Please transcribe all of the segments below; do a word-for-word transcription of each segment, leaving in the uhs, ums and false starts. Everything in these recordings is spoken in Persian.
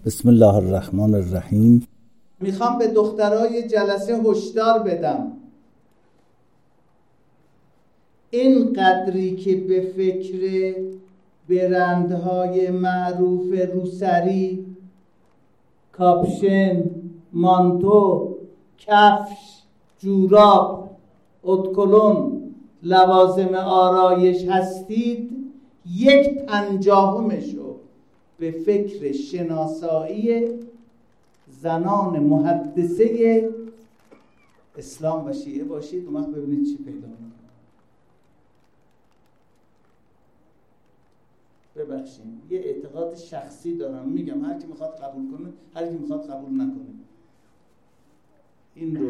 بسم الله الرحمن الرحیم. میخوام به دخترای جلسه هشدار بدم، این قدری که به فکر برندهای معروف روسری، کاپشن، مانتو، کفش، جوراب، ادکلون، لوازم آرایش هستید، یک پنجاهمشو به فکر شناسایی زنان محدثه اسلام و شیعه باشید. اون وقت ببینید چی پیدا میکنید. ببخشید یه اعتقاد شخصی دارم، میگم هر کی میخواد قبول کنه، هر کی میخواد قبول نکنه. این رو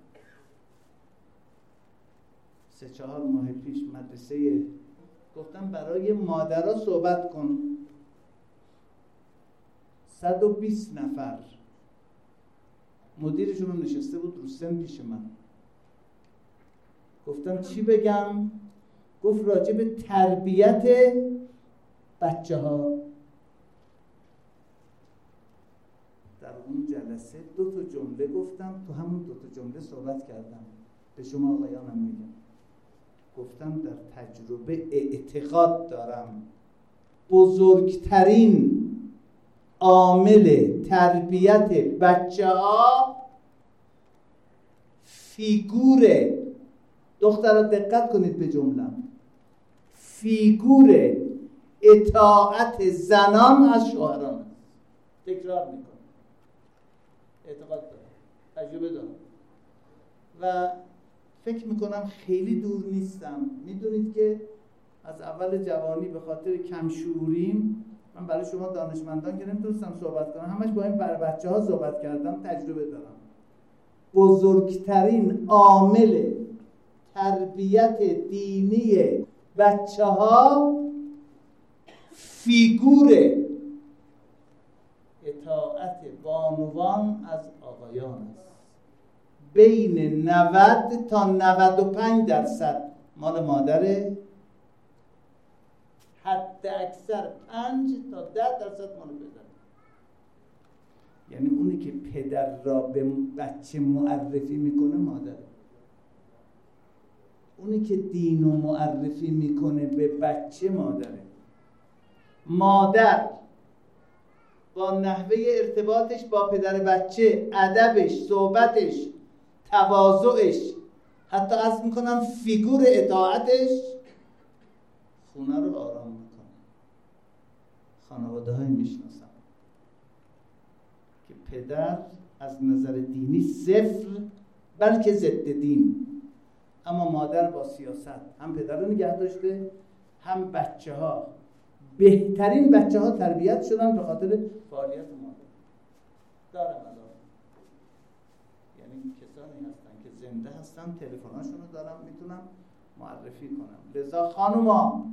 سه چهار ماه پیش مدرسه گفتم برای مادرها صحبت کن. صد و بیست نفر مدیرشون رو نشسته بود رو سن پیش من. گفتم چی بگم؟ گفت راجع به تربیت بچه ها. در اون جلسه دو تا جمله گفتم، تو همون دو تا جمله صحبت کردم. به شما آقایانم میگم، گفتم در تجربه اعتقاد دارم بزرگترین عامل تربیت بچه ها فیگور، دخترها دقت کنید به جملم، فیگور اطاعت زنان از شوهران است. تکرار میکنم، اعتقاد دارم، تجربه دارم و فکر میکنم خیلی دور نیستم. میدونید که از اول جوانی به خاطر کم شعوریم، من برای شما دانشمندان که نمیتونستم صحبت کنم، همش با این بر بچه ها صحبت کردم، تجربه دارم. بزرگترین عامل تربیت دینی بچه ها فیگور اطاعت بانوان از آقایان است. بین نود تا نود و پنج درصد مال مادره، حد اکثر پنج تا ده درصد مال پدر. یعنی اونی که پدر را به بچه معرفی میکنه مادره، اونی که دین رو معرفی میکنه به بچه مادره. مادر با نحوه ارتباطش با پدر بچه، ادبش، صحبتش، تواضعش، حتی عرض میکنم فیگور اطاعتش، خونه رو آرام میکنه. خانواده های میشناسم که پدر از نظر دینی صفر بلکه ضد دین، اما مادر با سیاست هم پدر رو نگه داشته هم بچه ها. بهترین بچه ها تربیت شدن به خاطر فعالیت مادر. دارم الان یعنی کسانی هستن که زنده هستن، تلفن‌هاشون رو دارم، میتونم معرفی کنم. لذا خانوما،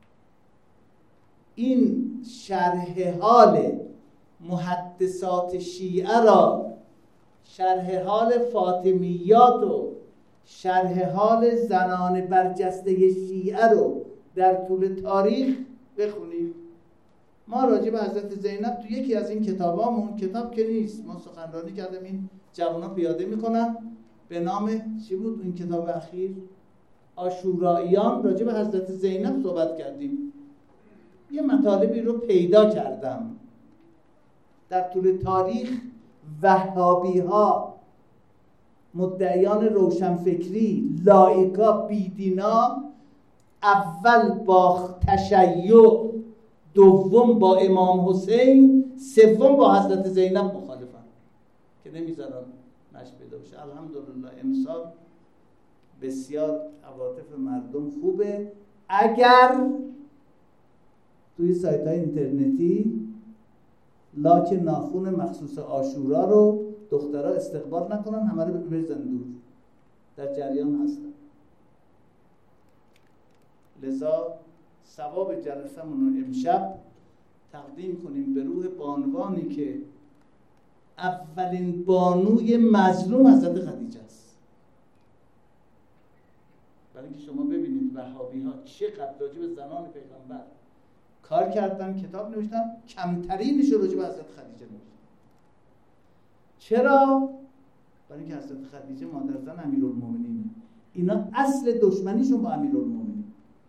این شرح حال محدثات شیعه را، شرح حال فاطمیات و شرح حال زنان برجسته شیعه رو در طول تاریخ بخونید. ما راجع به حضرت زینب تو یکی از این کتابامون، کتاب که نیست، ما سخنرانی کردیم، این جوانا پیاده میکنن، به نام چی بود این کتاب اخیر؟ عاشوراییان. راجع به حضرت زینب صحبت کردیم. یه مطالبی رو پیدا کردم. در طول تاریخ وهابی ها، مدعیان روشنفکری، لایکا، بیدینا، اول با تشیع، دوم با امام حسین، سوم با حضرت زینب مخالفن که نمیذارن نشر پیدا بشه. الحمدلله امسال بسیار عواطف مردم خوبه. اگر توی سایت های اینترنتی لاک ناخون مخصوص عاشورا رو دخترها استقبال نکنن، همه رو بریزن دور، در جریان هستن. لذا ثواب جلسمون رو امشب تقدیم کنیم به روح بانوانی که اولین بانوی مظلوم حضرت خدیجه است. برای اینکه شما ببینید وهابی ها چقدر راجع به زنان پیغمبر کار کردن، کتاب نوشتن، کمترینش رو راجع به حضرت خدیجه نوشتن. چرا؟ برای اینکه حضرت خدیجه مادر زن امیرالمومنینه. اینا اصل دشمنیشون با امیرالمومنین،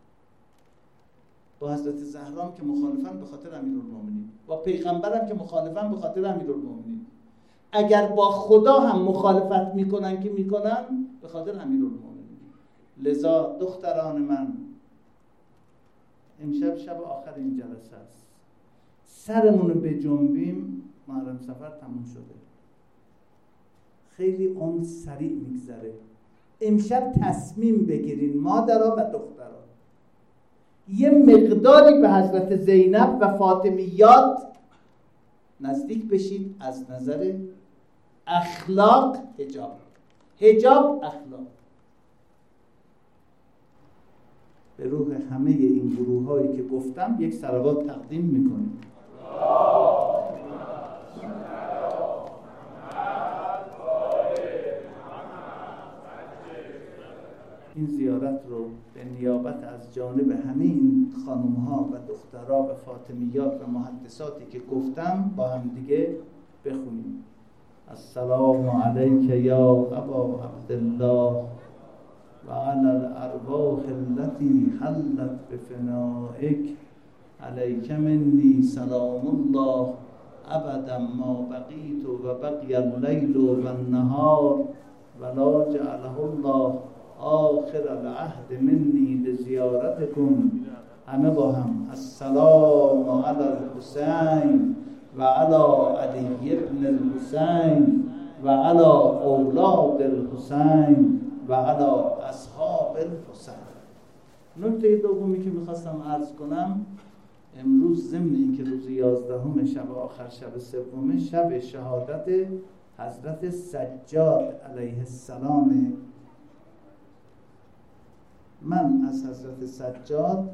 با حضرت زهرا که مخالفن به خاطر امیرالمومنین، با پیغمبرم که مخالفن به خاطر امیرالمومنین. اگر با خدا هم مخالفت میکنن که میکنن به خاطر امیرالمومنین. لذا دختران من، امشب شب آخر این جلسه است، سرمون رو بجنبیم، محرم سفر تموم شده. خیلی اون سریع میگذره. امشب تصمیم بگیرین مادرها و دخترها، یه مقداری به حضرت زینب و فاطمیات نزدیک بشید از نظر اخلاق. حجاب حجاب اخلاق. به روح همه این گروه هایی که گفتم یک صلوات تقدیم میکنیم. این زیارت رو به نیابت از جانب همه این خانم ها و دخترها و فاطمیات و محدثاتی که گفتم با هم دیگه بخونیم. السلام علیک یا ابا عبدالله و علی الارواح التي حلت بفنائک، علیک منی سلام الله ابدا ما بقیت و بقی اللیل و النهار ولا جعله الله آخر العهد منی لزیارتکم. همه با هم السلام علی الحسین و علی علی ابن الحسین و علی اولاد الحسین و علی اصحاب الحسین. نکته دومی که میخواستم عرض کنم، امروز ضمن اینکه روز یازدهم شب آخر، شب سوم، شب شهادت حضرت سجاد علیه السلام، من از حضرت سجاد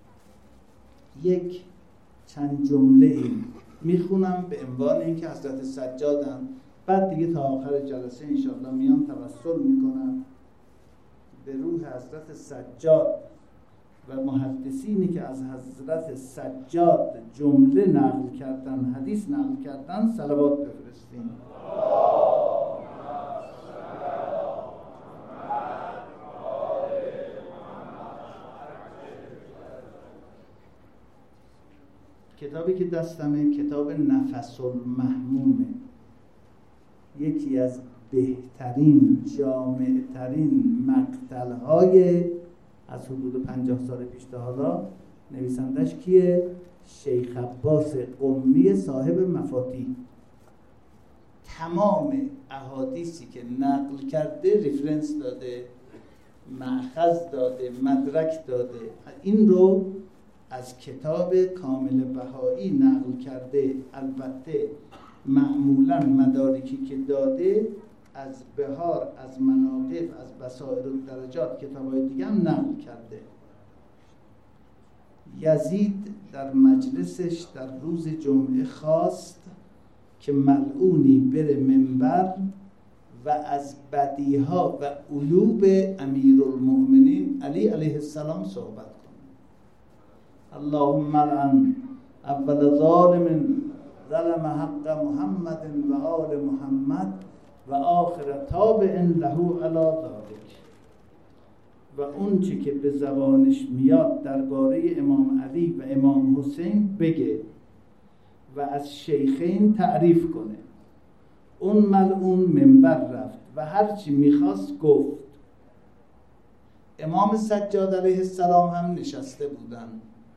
یک چند جمله ای میخونم به عنوان اینکه حضرت سجادم، بعد دیگه تا آخر جلسه انشاءالله میام توسل میکنم به روح حضرت سجاد و محدثینی که از حضرت سجاد جمله نقل کردن، حدیث نقل کردن، صلوات بفرستیم. کتابی که دستمه کتاب نفس المحمومه، یکی از بهترین جامعترین مقتلهای از حدود پنجاه سال پیش تا حالا. نویسندش کیه؟ شیخ عباس قمی صاحب مفاتیح. تمام احادیثی که نقل کرده ریفرنس داده، مأخذ داده، مدرک داده. این رو از کتاب کامل بهایی نقل کرده. البته معمولا مدارکی که داده از بهار، از مناقب، از بصائر الدرجات، کتابای دیگه هم نقل کرده. یزید در مجلسش در روز جمعه خواست که ملعونی بره منبر و از بدیها و عیوب امیرالمؤمنین علی علیه السلام صحبت کنه. اللهم لعن اول ظالم ظلم حق محمد و آل محمد و آخر تابع له علی ذلک. و اون چی که به زبانش میاد درباره امام علی و امام حسین بگه و از شیخین تعریف کنه. اون ملعون منبر رفت و هر چی میخواست گفت. امام سجاد علیه السلام هم نشسته بودن.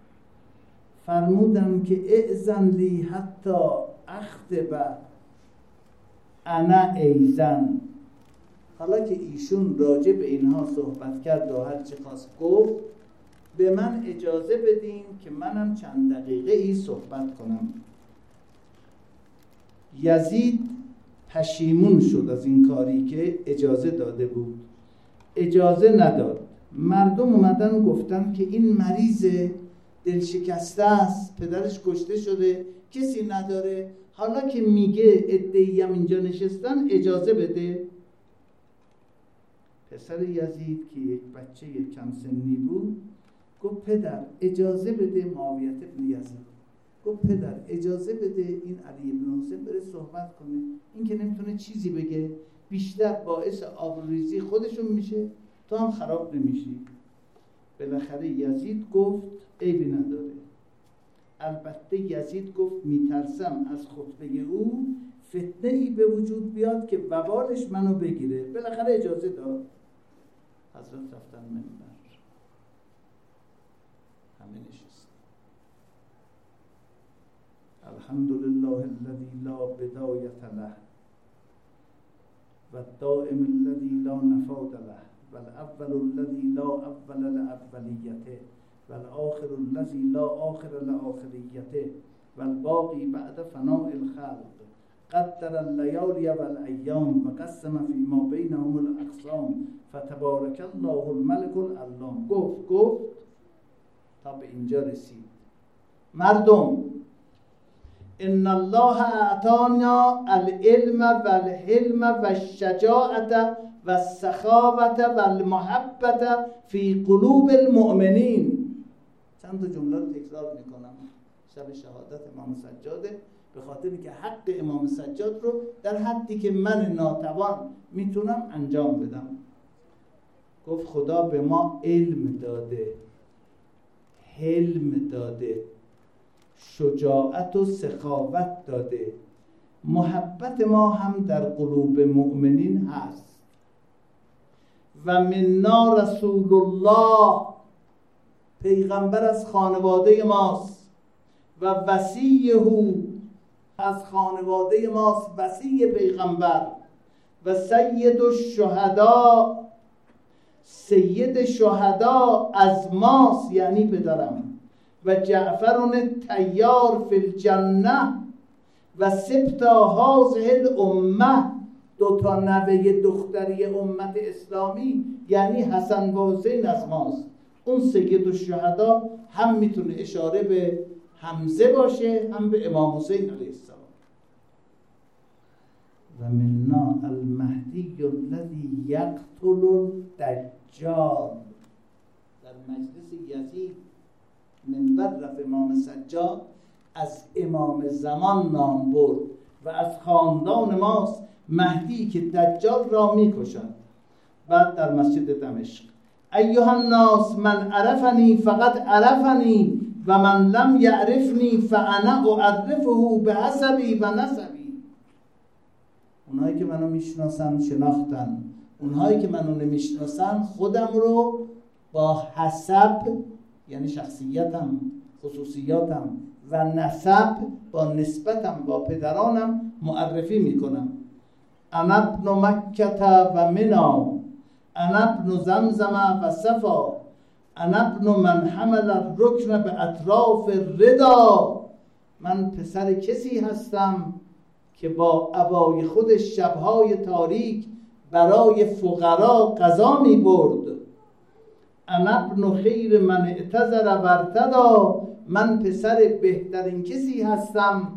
فرمودن که اذن لی حتی اخطب انا ایزن. حالا که ایشون راجع به اینها صحبت کرد و هر چی خواست گفت، به من اجازه بدین که منم چند دقیقه ای صحبت کنم. یزید پشیمون شد از این کاری که اجازه داده بود. اجازه نداد. مردم اومدن گفتن که این مریض دلشکسته است، پدرش کشته شده، کسی نداره، حالا که میگه عده‌ای هم اینجا نشستن اجازه بده. پسر یزید که یک بچه کم سنی بود گفت پدر اجازه بده، معاویه بن یزید گفت پدر اجازه بده این علی بن حسین بره صحبت کنه، این که نمیتونه چیزی بگه، بیشتر باعث آبروریزی خودشون میشه، تو هم خراب نمیشی. بالاخره یزید گفت عیبی نداره. البته یزید گفت میترسم از خطبه او فتنه ای به وجود بیاد که وبالش منو بگیره. بالاخره اجازه داد. حضرت رفتن منبر، همه نشستن. الحمدلله الذی لا بدایت له و الدائم الذی لا نفاد له و الاول الذی لا اول لاولیته و الاخر الذی لا آخر لاخریته و الباقی بعد فناء الخلق قدر اللیالی و الایام و قسم فیما بینهم الاقسام فتبارک الله الملک العلام. گفت گفت تا به اینجا رسید. مردم ان الله اعطانا العلم و الحلم و الشجاعت و السخاوت و المحبت فی قلوب المؤمنین. چند تا جمله رو تکرار میکنم. شب شهادت امام سجاده، به خاطر که حق امام سجاد رو در حدی که من ناتوان میتونم انجام بدم. گفت خدا به ما علم داده، حلم داده، شجاعت و سخاوت داده، محبت ما هم در قلوب مؤمنین هست. و منا رسول الله، پیغمبر از خانواده ماست، و وصیه، از خانواده ماست وصی پیغمبر، و سید الشهدا، سید شهدا از ماست یعنی پدرم، و جعفر تیار فی الجنه و سبط هذه الامه، دو تا نوه دختری امت اسلامی یعنی حسن و حسین از ماست. اون سید الشهدا هم میتونه اشاره به حمزه باشه هم به امام حسین علیه السلام. و منا المهدی الذی یقتل الدجال. در مجلس یزید منبر رفت امام سجاد، از امام زمان نام برد و از خاندان ماست مهدی که دجال را میکشد. بعد در مسجد دمشق ایها الناس من عرفنی فقط عرفنی و من لم یعرفنی فانا اعرفه بحسبی و نسبی. اونهایی که منو میشناسن شناختن، اونهایی که منو نمیشناسن خودم رو با حسب یعنی شخصیتم، خصوصیاتم و نسب با نسبتم با پدرانم معرفی میکنم. انا ابن مکه و منا، انا ابن زمزم و صفا، انا ابن من حمل الرکن به اطراف الردا. من پسر کسی هستم که با عبای خودش شبهای تاریک برای فقرا غذا می برد. انا ابن خیر من اعتذر و ارتدا. من پسر بهترین کسی هستم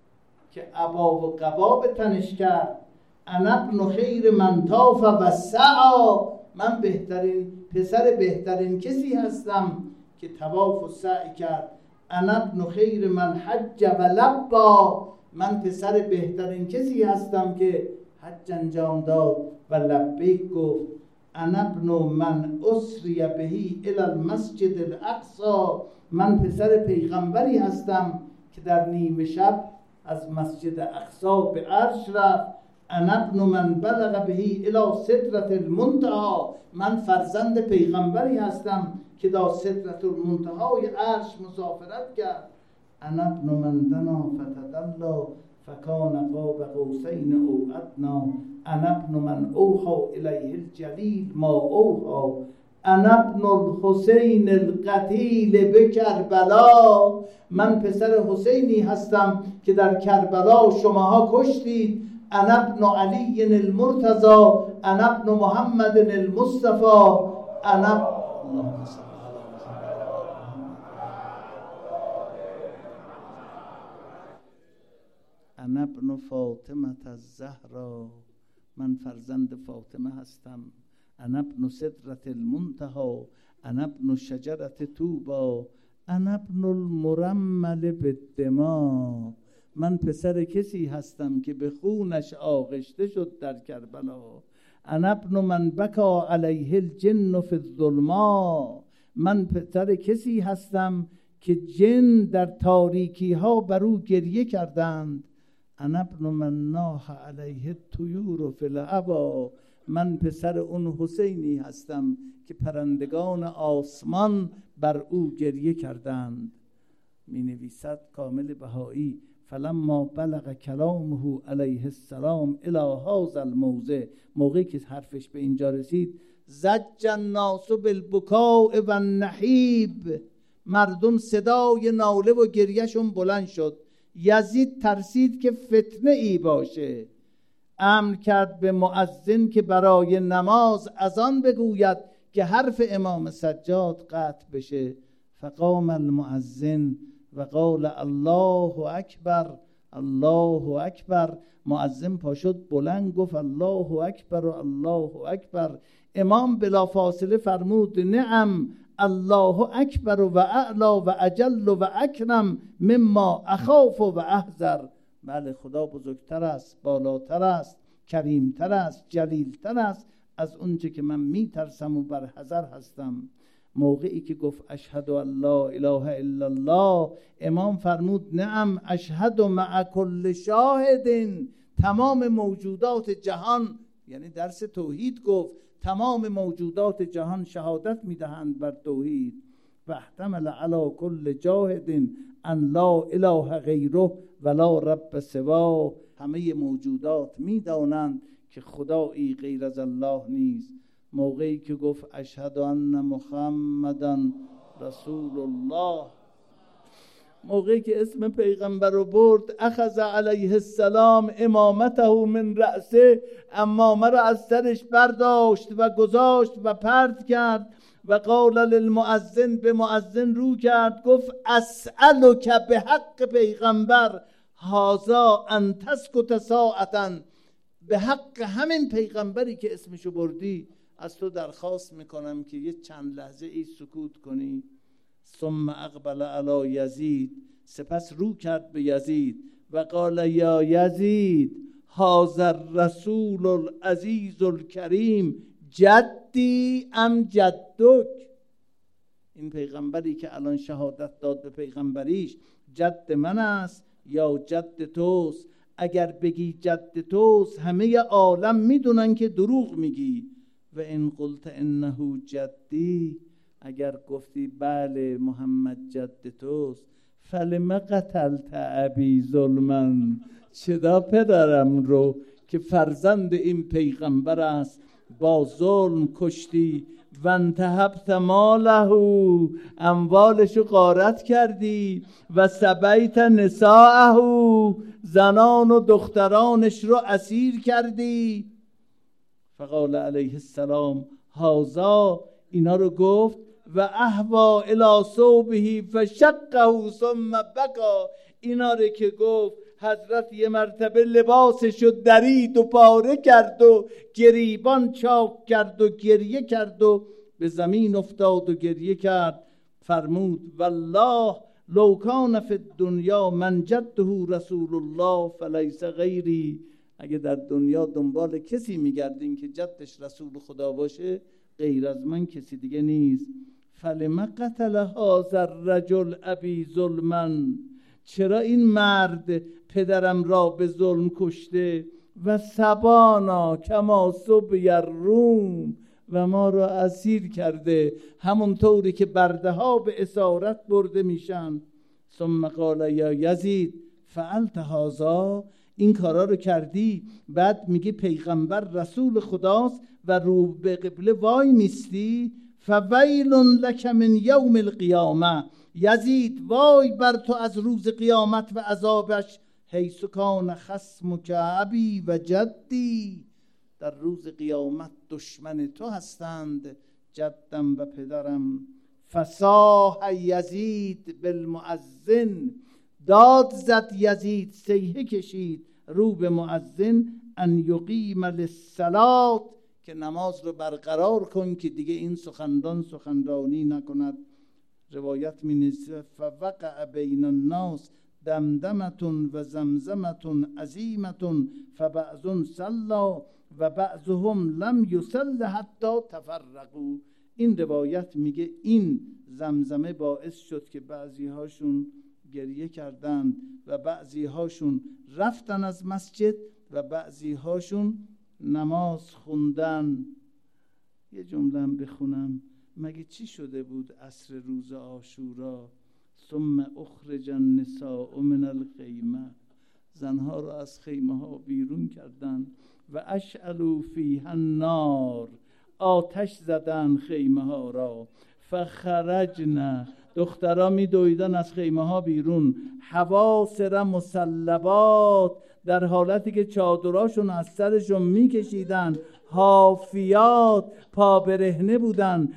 که عبا و قبا به تنش کرد. انا ابن خیر من طاف و سعی. من بهترین پسر بهترین کسی هستم که طواف و سعی کرد. انا ابن خیر من حج و لبا. من پسر بهترین کسی هستم که حج انجام داد و لبیک گفت. انا ابن من اسری بهی الی المسجد الاقصی. من پسر پیغمبری هستم که در نیمه شب از مسجد اقصی به عرش رفت. انا ابن من بلغ بهی الی سدرة المنتهی. من فرزند پیغمبری هستم که در سدرة المنتهای عرش مسافرت کرد. انا ابن من دنا فتدلی فکان قاب قوسین او ادنی. انا ابن من اوحی الیه الجلیل ما اوحی. انا ابن الحسین القتیل بکربلا. من پسر حسینی هستم که در کربلا شماها کشتید. انا ابن علی المرتضی. انا ابن محمد المصطفى. انا انا ابن فاطمه الزهرا. من فرزند فاطمه هستم. انا ابن سدرة المنتهى، انا ابن شجرة طوبی، انا ابن المرمل بالدماء. من پسر کسی هستم که به خونش آغشته شد در کربلا. انا ابن من بکا علیه الجن فی الظلماء. من پسر کسی هستم که جن در تاریکی ها بر او گریه کردند. انا ابن من ناح علیه الطیور فی الهوا. من پسر اون حسینی هستم که پرندگان آسمان بر او گریه کردند. می نویسد کامل بهایی: فلما بلغ کلامه علیه السلام الی هذا الموضع. موقعی که حرفش به اینجا رسید: زج الناس بالبکاء و النحیب. مردم صدای ناله و گریهشون بلند شد. یزید ترسید که فتنه ای باشه، امر کرد به مؤذن که برای نماز اذان بگوید که حرف امام سجاد قطع بشه. فقام المؤذن و قال الله اکبر، الله اکبر. مؤذن پاشد بلند گفت الله اکبر و الله اکبر. امام بلافاصله فرمود: نعم الله اکبر و اعلا و اجل و اکرم مما اخاف و احذر. بله، خدا بزرگتر است، بالاتر است، کریمتر است، جلیلتر است از اونچه که من میترسم و بر حذر هستم. موقعی که گفت اشهد ان لا اله الا الله، امام فرمود: نعم اشهد مع کل شاهد. تمام موجودات جهان، یعنی درس توحید گفت، تمام موجودات جهان شهادت میدهند بر توحید. و احتمل علی کل جاهد ان لا اله غیره ولا رب سواه. همه موجودات میدانند که خدایی غیر از الله نیست. موقعی که گفت اشهد ان محمدا رسول الله، موقعی که اسم پیغمبر رو برد، اخذ علیه السلام امامته من رأسه، امامه را از سرش برداشت و گذاشت و پرت کرد. و قال للمؤذن، به مؤذن رو کرد، گفت اسألک به حق پیغمبر هذا ان تسکت ساعتا. به حق همین پیغمبری که اسمشو بردی از تو درخواست میکنم که یه چند لحظه ای سکوت کنی. ثم اقبل علی یزید، سپس رو کرد به یزید و قال یا یزید هذا الرسول العزیز الکریم جدی ام جدک. این پیغمبری که الان شهادت داد به پیغمبریش جد من است یا جد توست؟ اگر بگی جد توست همه عالم میدونن که دروغ میگی. و ان قلت انه جدی، اگر گفتی بله محمد جد توست، فلم قتلت ابی ظلما، چرا پدرم رو که فرزند این پیغمبر است با ظلم کشتی؟ و انتهبت ماله، اموالشو غارت کردی. و سبیت نساءه، زنان و دخترانش رو اسیر کردی. فقال علیه السلام هذا، اینا رو گفت. و احوا الی ثوبه فشقه ثم بکا، اینا رو که گفت حضرت یه مرتبه لباسشو درید و پاره کرد و گریبان چاک کرد و گریه کرد و به زمین افتاد و گریه کرد. فرمود والله لو کان فی الدنیا من جده رسول الله فلیس غیری. اگه در دنیا دنبال کسی میگردین که جدش رسول خدا باشه، غیر از من کسی دیگه نیست. فلم قتل هذا الرجل ابی ظلما، چرا این مرد پدرم را به ظلم کشته؟ و سبانا کما سبی الروم، و ما را اسیر کرده همون طوری که برده ها به اسارت برده میشن. ثم قال یا یزید فعلت هذا، این کارا رو کردی؟ بعد میگه پیغمبر رسول خداست و رو به قبله وای میستی؟ فویل لک من یوم القیامه، یزید وای بر تو از روز قیامت و عذابش. حیث کان خصمک ابی و جدی، در روز قیامت دشمن تو هستند جدم و پدرم. فصاح یزید بالمؤذن، داد زد یزید، صیحه کشید رو به مؤذن، ان یقیم للصلاة، که نماز رو برقرار کن که دیگه این سخندان سخنرانی نکند. روایت می نویسه فوقع بین الناس دمدمتون و زمزمتون عظیمتون فبعضون صلا و بعضهم لم یصل حتی تفرقوا. این روایت میگه این زمزمه باعث شد که بعضی هاشون گریه کردند و بعضی هاشون رفتن از مسجد و بعضی هاشون نماز خوندن. یه جمله هم بخونم. مگه چی شده بود عصر روز عاشورا؟ ثم اخرج النساء من الخیمه، زنها را از خیمه ها بیرون کردن و اشعلوا فیها النار، آتش زدن خیمه ها را. فخرجنا، دخترها می دویدن از خیمه ها بیرون. حواسر مسلبات، در حالتی که چادراشون از سرشون می کشیدن. حافیات، پا برهنه بودن.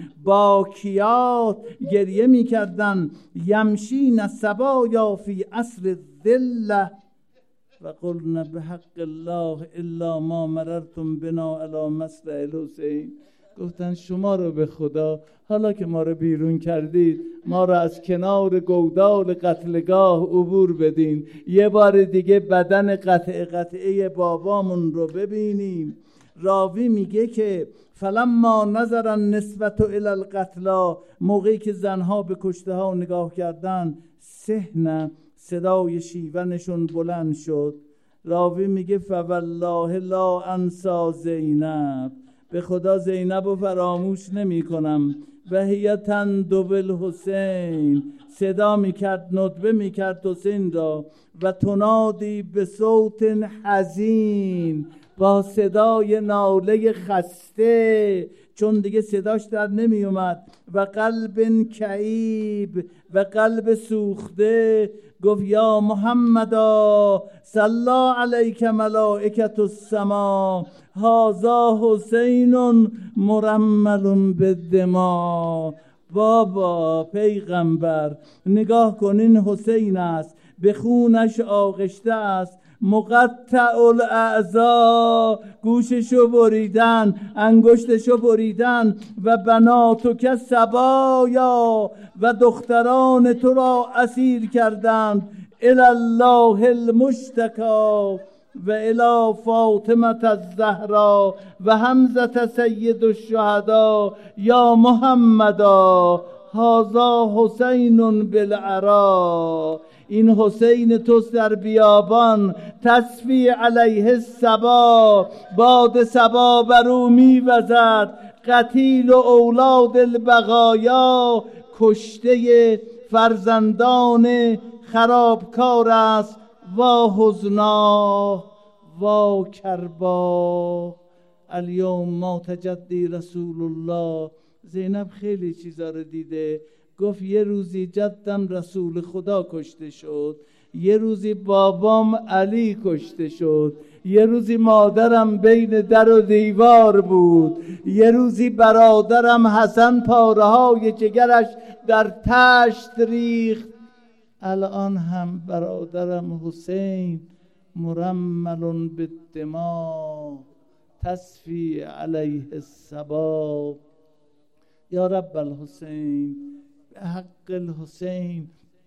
باکیات، گریه می کردن. یمشین سبایا فی عصر الذله و قلنا بحق الله الا ما مررتم بنا علی مصرع الحسین. گفتن شما رو به خدا، حالا که ما رو بیرون کردید، ما رو از کنار گودال قتلگاه عبور بدین، یه بار دیگه بدن قطعه قطعه بابامون رو ببینیم. راوی میگه که فلما نظر النسوة الی القتلا، موقعی که زنها به کشته ها نگاه کردن، سحن، صدای شیونشون بلند شد. راوی میگه فوالله لا انسا زینب، به خدا زینب رو فراموش نمی کنم. و هی تندب الحسین، صدا میکرد، ندبه میکرد حسین را. و تنادی به صوت حزین، با صدای ناله خسته، چون دیگه صداش در نمی اومد. و قلب کئیب، و قلب سوخته. گفت یا محمدا صلی علیک ملائکة السما، هذا حسین مرمل بالدماء. بابا پیغمبر نگاه کن، این حسین است، به خونش آغشته است، مقطع الاعضا، گوششو بریدن، انگشتشو بریدن. و بناتک سبایا، و دختران تو را اسیر کردند. الی الله المشتکا و الی فاطمه الزهرا و حمزه سید الشهدا. یا محمدا هذا حسین بالعرا، این حسین توست در بیابان. تصفی علیه الصبا، باد صبا بر او میوزد. قتیل و اولاد البقایا، کشته فرزندان خرابکار است. وا حزنا وا کربا. الیوم مات جدی رسول الله. زینب خیلی چیزا رو دیده. گفت یه روزی جدم رسول خدا کشته شد، یه روزی بابام علی کشته شد، یه روزی مادرم بین در و دیوار بود، یه روزی برادرم حسن پاره های جگرش در تشت ریخت. الان هم برادرم حسین مرمل بالدماء، تصفی علیه الصبا. یا رب الحسین، به حق الحسین،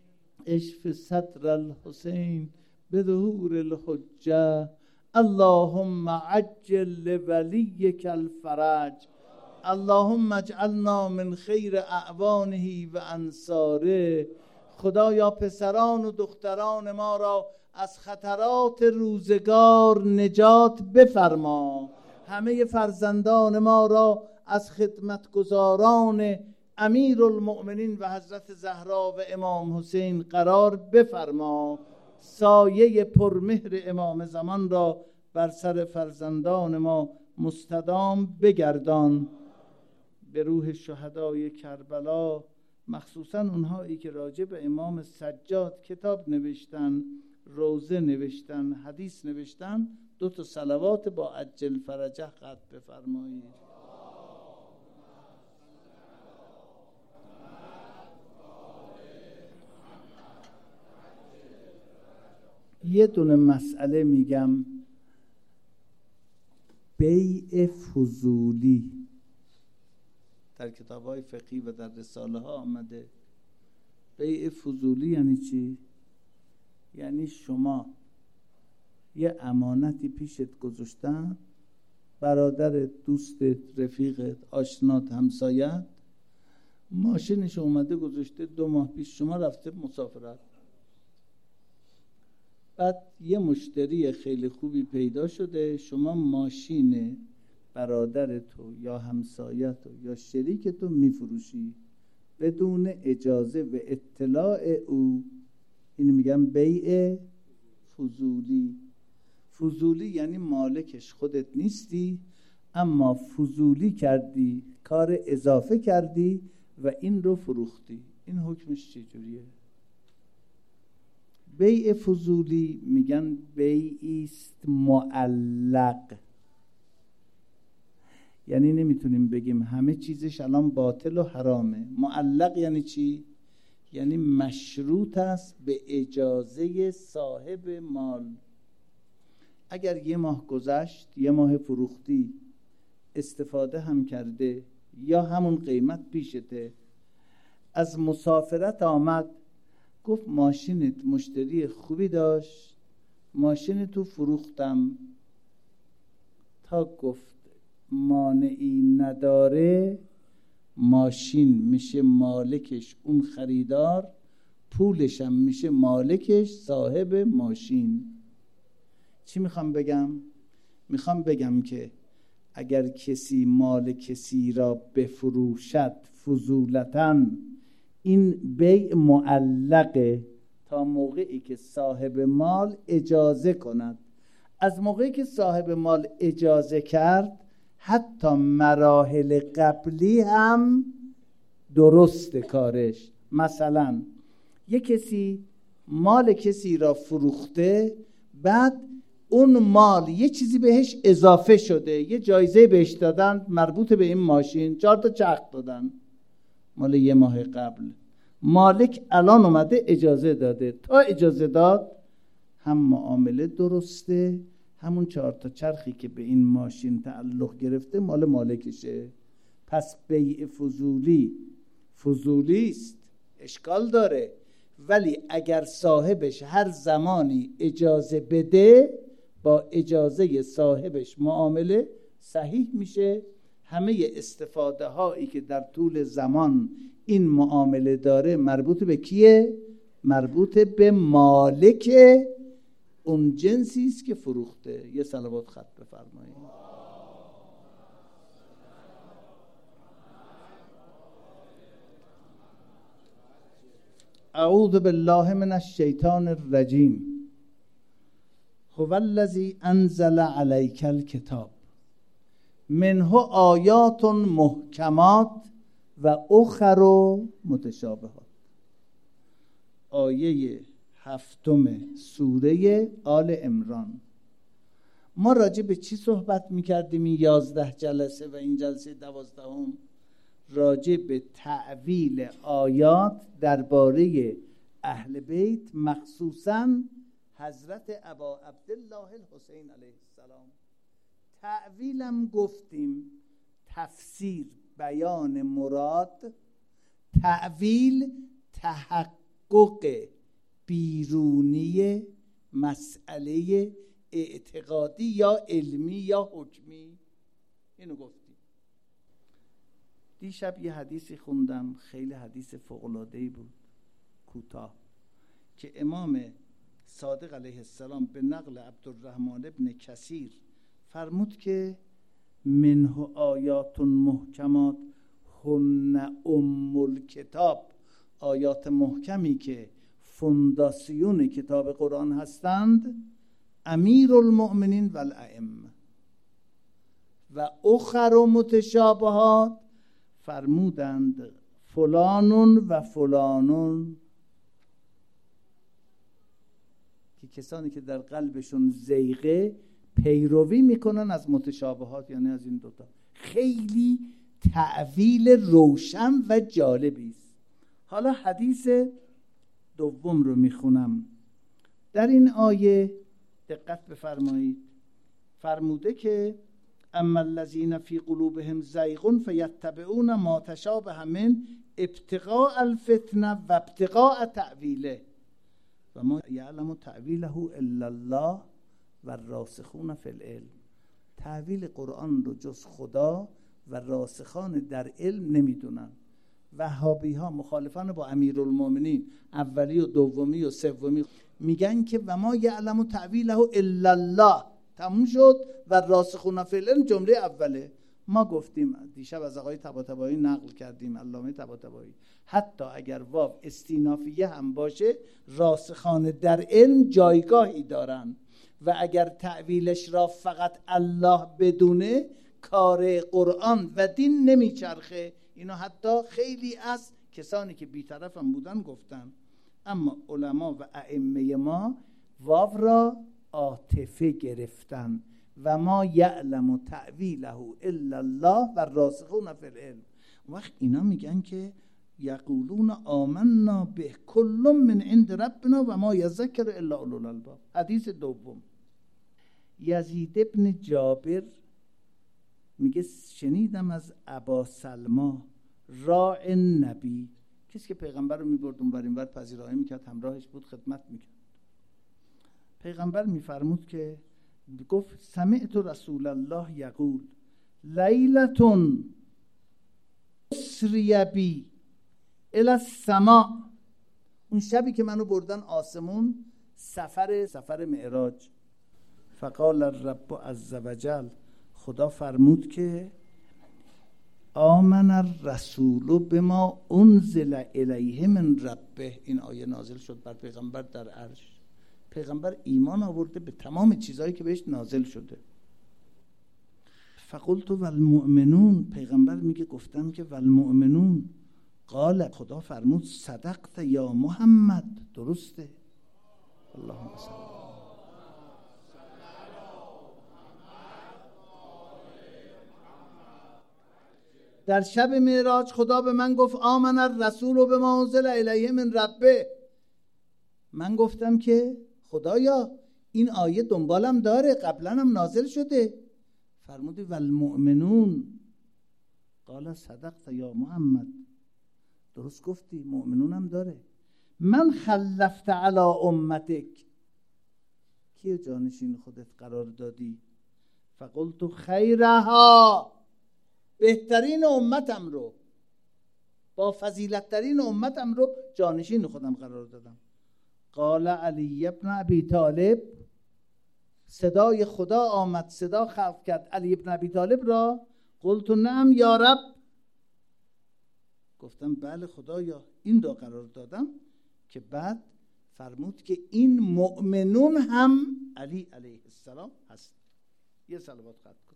اشف صدر الحسین، به ظهور الحجه. اللهم عجل لولیک الفرج. اللهم اجعلنا من خیر اعوانه و انصاره. خدایا پسران و دختران ما را از خطرات روزگار نجات بفرما. همه فرزندان ما را از خدمتگزاران امیر المؤمنین و حضرت زهرا و امام حسین قرار بفرما. سایه پرمهر امام زمان را بر سر فرزندان ما مستدام بگردان. به روح شهدای کربلا، مخصوصا اونهایی که راجع به امام سجاد کتاب نوشتن، روزه نوشتن، حدیث نوشتن، دو تا صلوات با عجل فرجه قد بفرمایید. یه دونه مسئله میگم، بیع فضولی در کتاب‌های فقهی و در رساله ها آمده. بیع فضولی یعنی چی؟ یعنی شما یه امانتی پیشت گذاشتن، برادرت، دوستت، رفیقت، آشنات، همسایت ماشینش اومده گذاشته، دو ماه پیش شما رفته مسافرت، بعد یه مشتری خیلی خوبی پیدا شده، شما ماشین برادرتو یا همسایتو یا شریکتو میفروشی بدون اجازه و اطلاع او. اینو میگم بیع فضولی. فضولی یعنی مالکش خودت نیستی، اما فضولی کردی، کار اضافه کردی و این رو فروختی. این حکمش چجوریه؟ بیع فضولی میگن بیعی است معلق. یعنی نمیتونیم بگیم همه چیزش الان باطل و حرامه. معلق یعنی چی؟ یعنی مشروط است به اجازه صاحب مال. اگر یه ماه گذشت، یه ماه فروختی، استفاده هم کرده یا همون قیمت پیشته، از مسافرت آمد گفت ماشینت مشتری خوبی داشت، ماشینتو فروختم، تا گفت مانعی نداره، ماشین میشه مالکش اون خریدار، پولش هم میشه مالکش صاحب ماشین. چی میخوام بگم؟ میخوام بگم که اگر کسی مال کسی را بفروشد فضولتاً، این بیع معلقه تا موقعی که صاحب مال اجازه کند. از موقعی که صاحب مال اجازه کرد، حتی مراحل قبلی هم درست کارش. مثلا یک کسی مال کسی را فروخته، بعد اون مال یه چیزی بهش اضافه شده، یه جایزه بهش دادن مربوط به این ماشین، چهار تا چرخ دادن مال یه ماه قبل. مالک الان اومده اجازه داده، تا اجازه داد هم معامله درسته، همون چهار تا چرخی که به این ماشین تعلق گرفته مال مالکشه. پس بیع فضولی فضولی است، اشکال داره، ولی اگر صاحبش هر زمانی اجازه بده، با اجازه صاحبش معامله صحیح میشه. همه استفاده هایی که در طول زمان این معامله داره مربوط به کیه؟ مربوط به مالک اون جنسی است که فروخته. یه صلوات خط بفرمایید. اعوذ بالله من الشیطان الرجیم. هو الذی انزل علیک الکتاب منه آیات محکمات و اخر متشابهات. آیه هفتم سوره آل عمران. ما راجع به چی صحبت میکردیم این یازده جلسه و این جلسه دوازدهم؟ راجع به تأویل آیات درباره اهل بیت، مخصوصاً حضرت ابا عبدالله الحسین علیه السلام. تأویلم گفتیم تفسیر، بیان مراد. تأویل تحقق بیرونی مسئله اعتقادی یا علمی یا حکمی. اینو گفتیم. دیشب یه حدیثی خوندم، خیلی حدیث فوق‌العاده‌ای بود، کوتاه، که امام صادق علیه السلام به نقل عبدالرحمن ابن کثیر فرمود که منه آیات محکمات هن ام الکتاب. آیات محکمی که فونداسیون کتاب قرآن هستند امیر المؤمنین و الائمه. و اخر متشابهات فرمودند فلانون و فلانون، که کسانی که در قلبشون زیغه پیروی میکنن از متشابهات، یعنی از این دوتا. خیلی تأویل روشن و جالبی است. حالا حدیث دوم رو میخونم. در این آیه دقت بفرمایید، فرموده که اما الذین فی قلوبهم زیغ فیتبعون ما تشابه من ابتغاء الفتنه و ابتغاء تأویله و ما یعلم تأویله الا الله و الراسخون فی العلم. تأویل قرآن رو جز خدا و راسخان در علم نمیدونن. وهابی ها مخالفان با امیرالمومنین اولی و دومی و سومی میگن که و ما یعلم تأویله الا الله، تموم شد، و راسخون فی العلم جمله اوله. ما گفتیم دیشب از آقای طباطبایی نقل کردیم، علامه طباطبایی، حتی اگر واو استینافیه هم باشه راسخان در علم جایگاهی دارن و اگر تأویلش را فقط الله بدونه کار قرآن و دین نمیچرخه. اینا حتی خیلی از کسانی که بی‌طرف هم بودن گفتن. اما علما و ائمه ما واو را عاطفه گرفتن و ما یعلم تأویله الا الله و الراسخون فی العلم. وقت اینا میگن که یقولون آمنا به کل من عند ربنا و ما یذکر الا اولو الالباب. حدیث دوم، یزید ابن جابر میگه شنیدم از ابا سلما راع نبی، کسی که پیغمبر رو میبرد اون بر این بر پذیرایی میکرد، همراهش بود، خدمت میکرد. پیغمبر میفرمود که گفت سمعت رسول الله یقول لیلتون اسری بی الی السماء، اون شبی که منو بردن آسمون، سفر سفر معراج. فقال الرب عز وجل، خدا فرمود که آمن الرسول بما انزل الیه من ربه. این آیه نازل شد بر پیغمبر در عرش. پیغمبر ایمان آورده به تمام چیزهایی که بهش نازل شده. فقلت والمؤمنون، پیغمبر میگه گفتم که والمؤمنون. قال، خدا فرمود صدقت یا محمد، درسته. اللهم صل. در شب معراج خدا به من گفت آمن الرسول بما انزل الیه من ربه. من گفتم که خدایا این آیه دنبالم داره، قبلا هم نازل شده. فرمودی والمؤمنون. قال صدقت یا محمد، درست گفتی، مؤمنون هم داره. من خلفت علی امتک، کیو جانشین خودت قرار دادی؟ فقلت خیرها، بهترین امتم رو، با فضیلت ترین امتم رو جانشین خودم قرار دادم. قال علی ابن ابی طالب، صدای خدا آمد، صدا خلق کرد علی ابن ابی طالب را. قلت نعم یا رب، گفتم بله خدایا این را قرار دادم. که بعد فرمود که این مؤمنون هم علی علیه السلام هست. یه صلوات خط کن.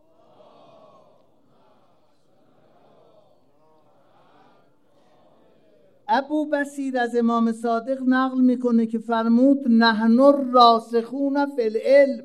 ابو بصیر از امام صادق نقل میکنه که فرمود نحن الراسخون فی العلم.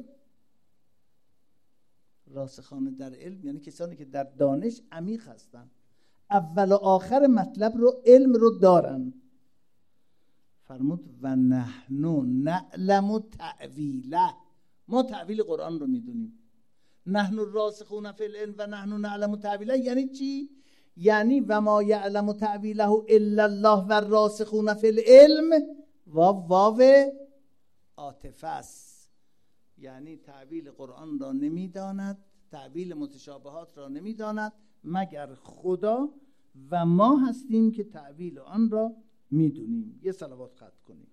راسخان در علم یعنی کسانی که در دانش عمیق هستن، اول و آخر مطلب رو، علم رو دارن. فرمود و نحن نعلم تأویله، ما تأویل قرآن رو میدونیم. نحن الراسخون فی العلم و نحن نعلم تأویله یعنی چی؟ یعنی و ما یعلم تأویله الا الله و الراسخون فی العلم و واو عاطفه است. یعنی تأویل قرآن را نمیداند، تأویل متشابهات را نمیداند مگر خدا و ما هستیم که تأویل آن را میدونیم. یه صلوات خط کنیم.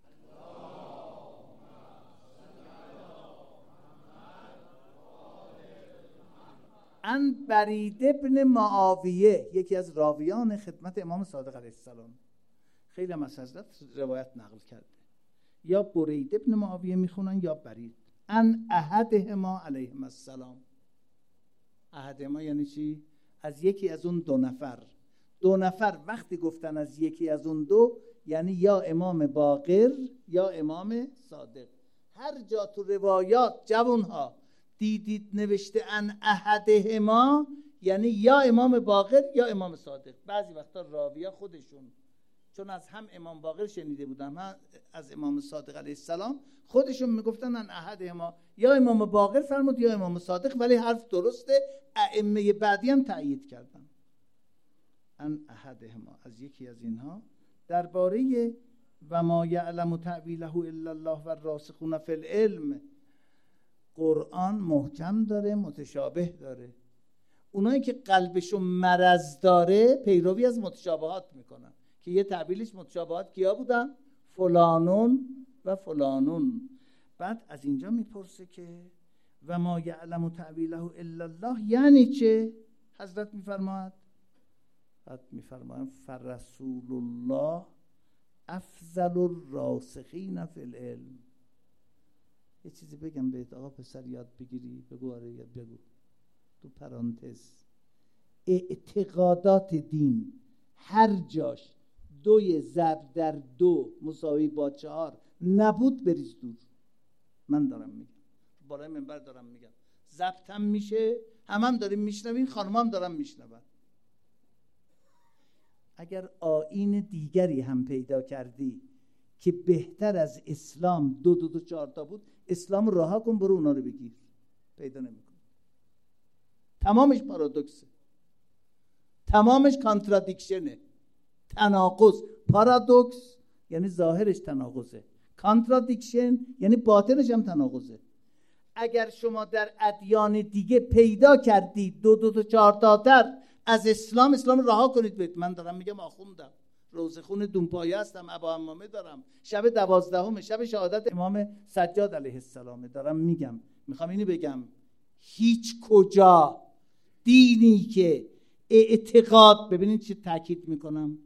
ان برید ابن معاویه، یکی از راویان خدمت امام صادق علیه السلام، خیلی هم از حضرت روایت نقل کرده، یا برید ابن معاویه میخونن یا برید. ان احدهما علیهم السلام. احدهما یعنی چی؟ از یکی از اون دو نفر. دو نفر وقتی گفتن از یکی از اون دو، یعنی یا امام باقر یا امام صادق. هر جا تو روایات جوانها دیدید نوشته ان احدهما، یعنی یا امام باقر یا امام صادق. بعضی وقتا راویا خودشون چون از هم امام باقر شنیده بودم هم از امام صادق علیه السلام، خودشون میگفتن ان احدهما، یا امام باقر فرمود یا امام صادق، ولی حرف درسته، ائمه بعدی هم تأیید کردن ان احدهما، از یکی از اینها. درباره و ما یعلم تأویله الا الله و الراسخون فی العلم، قرآن محکم داره، متشابه داره. اونایی که قلبشون مرض داره پیروی از متشابهات میکنن که یه تعبیرش متشابهات کیا بودن؟ فلانون و فلانون. بعد از اینجا میپرسه که و ما یعلم تأویله الا الله یعنی چه؟ حضرت میفرماید بعد میفرماید فرسول الله افضل الراسخین فی العلم. یه چیزی بگم بهت آقا پسر، یاد بگیری؟ بگو آره یاد بگو. تو پرانتز، اعتقادات دین هر جاش دوی ضرب در دو مساوی با چهار نبود بریز دور. من دارم میگم، بالای منبر دارم میگم، ضبط هم میشه، هم هم داریم میشنوین، خانم هم دارم میشنون. اگر آیین دیگری هم پیدا کردی که بهتر از اسلام دو دو دو چهار تا بود، اسلام رها کن برو اونا رو بگیر، پیدا نمیکن. تمامش پارادوکسه، تمامش کانترادیکشنه، تناقض. پارادوکس یعنی ظاهرش تناقضه، کانترادیکشن یعنی باطنش هم تناقضه. اگر شما در ادیان دیگه پیدا کردید دو دو تا چهار تا تر از اسلام، اسلام رها کنید برید. من دارم میگم آخوندم، روزه خون دونپایه هستم، ابا امامه دارم، شب دوازدهم شب شهادت امام سجاد علیه السلام دارم میگم. میخوام اینو بگم، هیچ کجا دینی که اعتقاد، ببینید چه تاکید میکنم،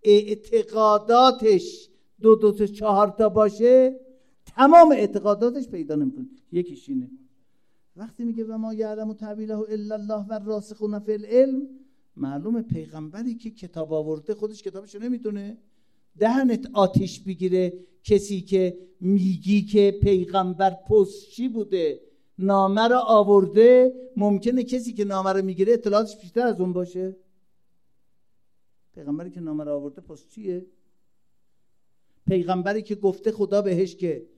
اعتقاداتش دو دو تا چهار تا باشه، تمام اعتقاداتش پیدا نمیکنه. یکیش اینه. وقتی میگه و ما یعلم تأویله الا الله و الراسخون فی العلم، معلومه پیغمبری که کتاب آورده خودش کتابشو نمیدونه؟ دهنت آتیش بگیره کسی که میگی که پیغمبر پستچی بوده، نامه رو آورده. ممکنه کسی که نامه رو میگیره اطلاعاتش بیشتر از اون باشه. پیغمبری که نامه رو آورده پستچیه؟ پیغمبری که گفته خدا بهش که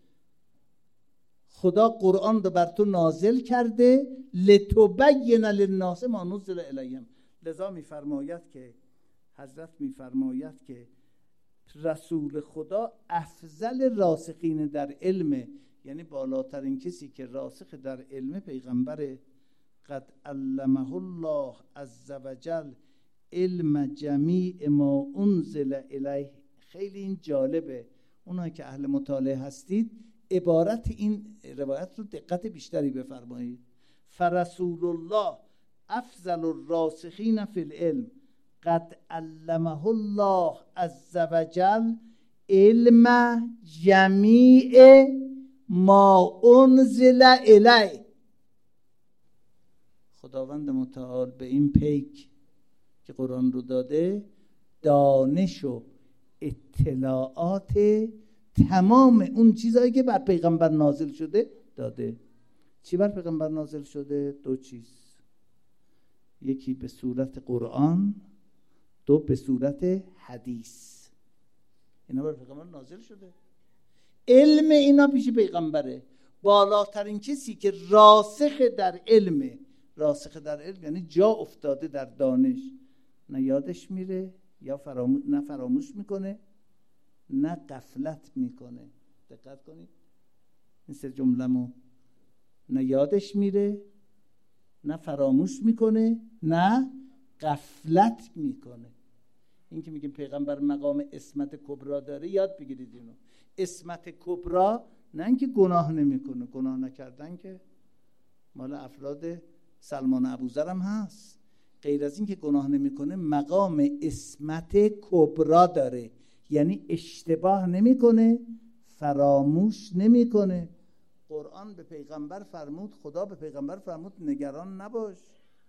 خدا قرآن رو بر تو نازل کرده لتبین للناس ما نزل الیهم. لذا میفرماید که حضرت میفرماید که رسول خدا افضل راسخین در علم، یعنی بالاترین کسی که راسخ در علم پیغمبره. قد علمه الله عز وجل علم جمیع ما انزل الیه. خیلی این جالبه، اونایی که اهل مطالعه هستید عبارت این روایت رو دقت بیشتری بفرمایید. فرسول الله افضل الراسخین فی العلم قد علمه الله عز وجل علم جمیع ما انزل الیه. خداوند متعال به این پیک که قرآن رو داده دانش و اطلاعات تمام اون چیزایی که بر پیغمبر نازل شده داده. چی بر پیغمبر نازل شده؟ دو چیز، یکی به صورت قرآن، دو به صورت حدیث. اینا بر پیغمبر نازل شده. علم اینا پیش پیغمبره. بالاترین کسی که راسخ در علم، راسخ در علم یعنی جا افتاده در دانش، نه یادش میره یا فراموش، نه فراموش میکنه نه غفلت میکنه. دقت کنید این سه جمله‌مو، نه یادش میره نه فراموش میکنه نه غفلت میکنه. این که میگیم پیغمبر مقام عصمت کبرا داره، یاد بگیرید اینو. عصمت کبرا نه اینکه گناه نمیکنه، گناه نکردن که مال افراد سلمان ابوذر هم هست. غیر از این که گناه نمیکنه، مقام عصمت کبرا داره، یعنی اشتباه نمیکنه، فراموش نمیکنه. قرآن به پیغمبر فرمود، خدا به پیغمبر فرمود نگران نباش،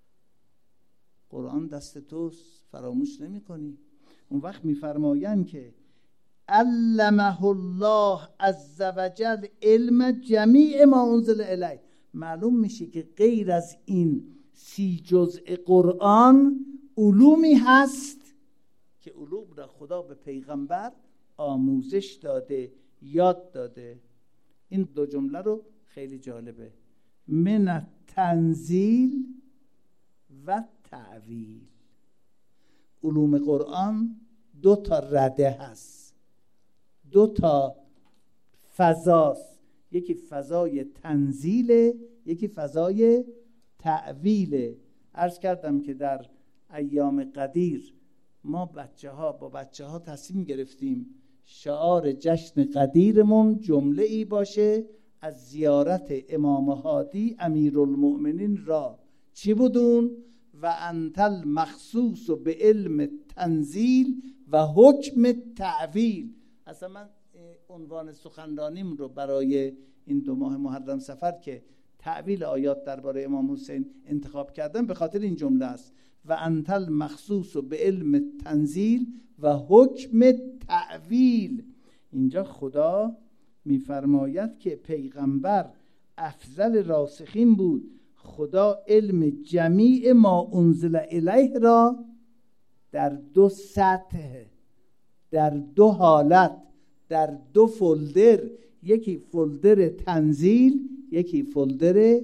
قرآن دست توست، فراموش نمیکنی. اون وقت میفرمایند که علمه الله عز وجل علم جمیع ما انزل الیه. معلوم میشه که غیر از این سی جزء قرآن علومی هست که که علوم را خدا به پیغمبر آموزش داده، یاد داده. این دو جمله رو خیلی جالبه، من تنزیل و تعویل. علوم قرآن دو تا رده هست، دو تا فضاست، یکی فضای تنزیله، یکی فضای تعویله. عرض کردم که در ایام قدیر ما بچه ها با بچه ها تصمیم گرفتیم شعار جشن قدیرمون جمله ای باشه از زیارت امام هادی امیرالمؤمنین را چی بودون؟ و انت المخصوص به علم تنزیل و حکم تعویل. اصلا من عنوان سخنرانیم رو برای این دو ماه محرم سفر که تعویل آیات درباره امام حسین انتخاب کردم به خاطر این جمله است، و انت المخصوص به علم تنزیل و حکم تعویل. اینجا خدا میفرماید که پیغمبر افضل راسخین بود، خدا علم جمیع ما انزل الیه را در دو سطح، در دو حالت، در دو فولدر، یکی فولدر تنزیل، یکی فولدر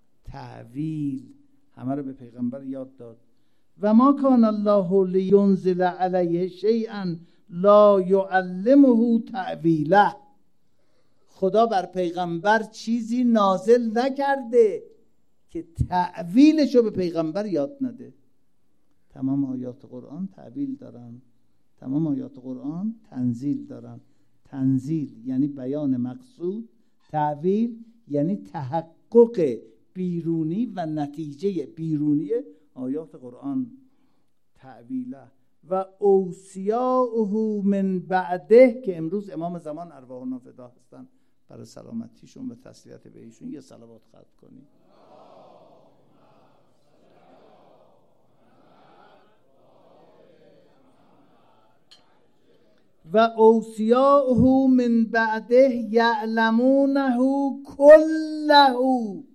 تعویل، همه رو به پیغمبر یاد داد. و ما کان الله لینزل علیه شیئا لا یعلمه تعویله. خدا بر پیغمبر چیزی نازل نکرده که تعویلش رو به پیغمبر یاد نده. تمام آیات قرآن تعویل دارن، تمام آیات قرآن تنزیل دارن. تنزیل یعنی بیان مقصود، تعویل یعنی تحقق بیرونی و نتیجه بیرونی آیات قرآن. تعویله و اوصیاءه من بعده، که امروز امام زمان ارواحنا فدا هستن، برای سلامتیشون و تسلیت به ایشون یه صلوات ختم کنیم. و اوصیاءه من بعده یعلمونه کله.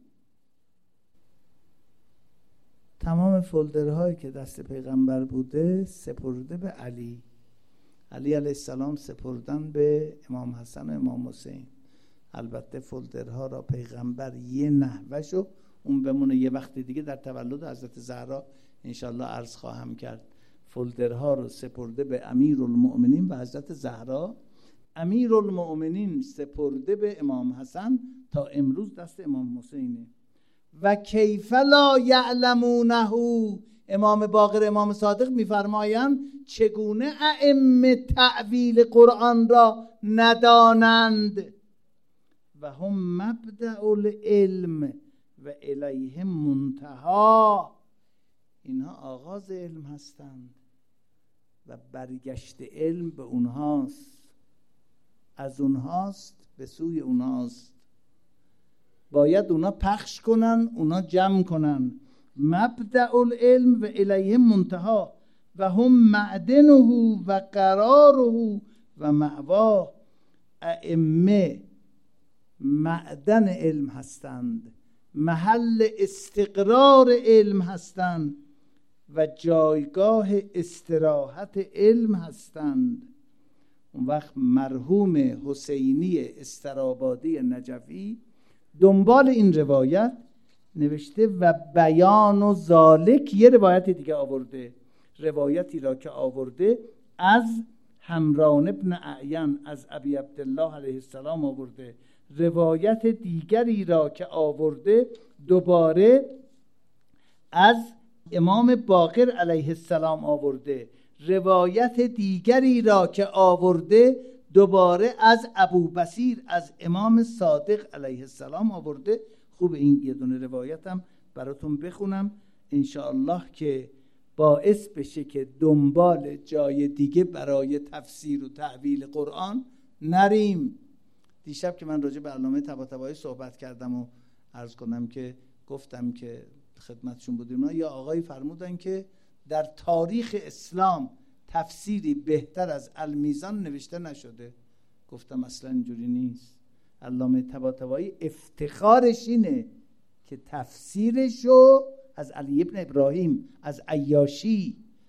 تمام فولدرهایی که دست پیغمبر بوده سپرده به علی، علی علیه السلام سپردن به امام حسن و امام حسین. البته فولدرها را پیغمبر یه نحوشو اون بمونه یه وقت دیگه در تولد حضرت زهرا انشالله عرض خواهم کرد. فولدرها رو سپرده به امیرالمؤمنین و حضرت زهرا، امیرالمؤمنین سپرده به امام حسن، تا امروز دست امام حسینه. و کیف لا یعلمونه، امام باقر امام صادق میفرمایند چگونه ائمه تعویل قرآن را ندانند. و هم مبدأ العلم و الیه منتها، اینها آغاز علم هستند و برگشت علم به اونهاست، از اونهاست به سوی اونهاست. باید اونا پخش کنن، اونا جمع کنن. مبدأ العلم و الیه منتها و هم معدنه و قراره و مأواه. ائمه معدن علم هستند، محل استقرار علم هستند و جایگاه استراحت علم هستند. اون وقت مرحوم حسینی استرابادی نجفی دنبال این روایت نوشته و بیان و ذالک، یه روایت دیگه آورده، روایتی را که آورده از حمران ابن اعین از ابی عبدالله علیه السلام آورده، روایت دیگری را که آورده دوباره از امام باقر علیه السلام آورده، روایت دیگری را که آورده دوباره از ابو بصیر از امام صادق علیه السلام آورده. خوب این یه دونه روایتم براتون بخونم انشاءالله که باعث بشه که دنبال جای دیگه برای تفسیر و تعویل قرآن نریم. دیشب که من راجع به علامه طباطبایی صحبت کردم و عرض کنم که گفتم که خدمتشون بودیم، یا آقای فرمودن که در تاریخ اسلام تفسیری بهتر از المیزان نوشته نشده. گفتم اصلا اینجوری نیست. علامه طباطبایی افتخارش اینه که تفسیرشو از علی ابن ابراهیم از عیاشی